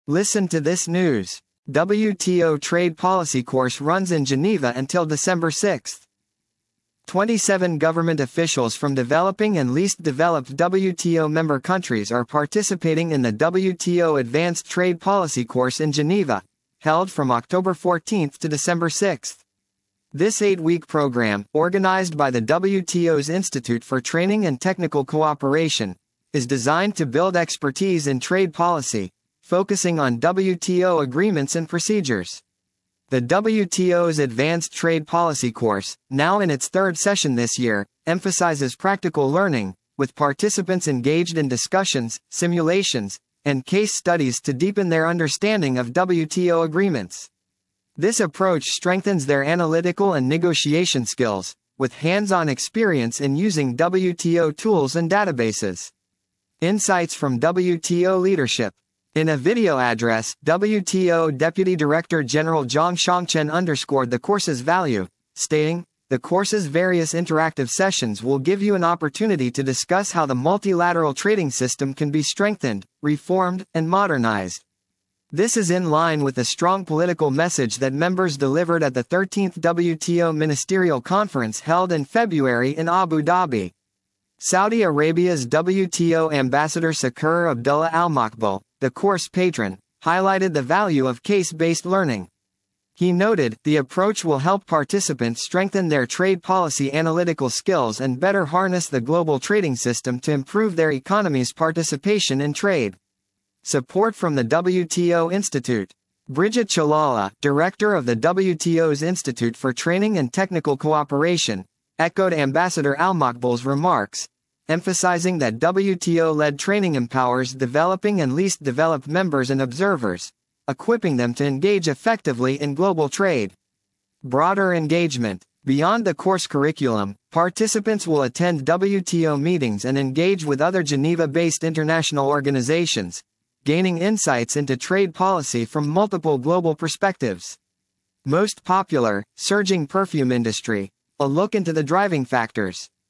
Listen to this news. WTO trade policy course runs in Geneva until December 6. 27 government officials from developing and least developed WTO member countries are participating in the WTO Advanced Trade Policy course in Geneva, held from October 14 to December 6. This 8-week program, organized by the WTO's Institute for Training and Technical Cooperation, is designed to build expertise in trade policy, focusing on WTO agreements and procedures. The WTO's Advanced Trade Policy course, now in its third session this year, emphasizes practical learning, with participants engaged in discussions, simulations, and case studies to deepen their understanding of WTO agreements. This approach strengthens their analytical and negotiation skills, with hands-on experience in using WTO tools and databases. Insights from WTO leadership. In a video address, WTO Deputy Director General Zhang Shangchen underscored the course's value, stating, "The course's various interactive sessions will give you an opportunity to discuss how the multilateral trading system can be strengthened, reformed, and modernized." This is in line with the strong political message that members delivered at the 13th WTO Ministerial Conference held in February in Abu Dhabi. Saudi Arabia's WTO Ambassador Sakur Abdullah Al Maqbul, the course patron, highlighted the value of case-based learning. He noted, "The approach will help participants strengthen their trade policy analytical skills and better harness the global trading system to improve their economy's participation in trade." Support from the WTO Institute. Bridget Chalala, director of the WTO's Institute for Training and Technical Cooperation, echoed Ambassador Al Maqbul's remarks, emphasizing that WTO-led training empowers developing and least developed members and observers, equipping them to engage effectively in global trade. Broader engagement. Beyond the course curriculum, participants will attend WTO meetings and engage with other Geneva-based international organizations, gaining insights into trade policy from multiple global perspectives. Most popular, surging perfume industry. A look into the driving factors.